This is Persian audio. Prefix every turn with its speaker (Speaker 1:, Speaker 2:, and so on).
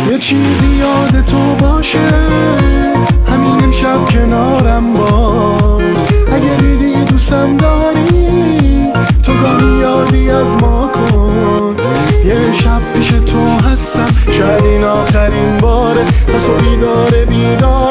Speaker 1: یه چیزی یاد تو باشه، همین امشب کنارم باش. اگه دیدی دوستم داری، تو گاهی یادی از ما کن. یه شب پیش تو هستم، شاید این آخرین باره. پس و بیداره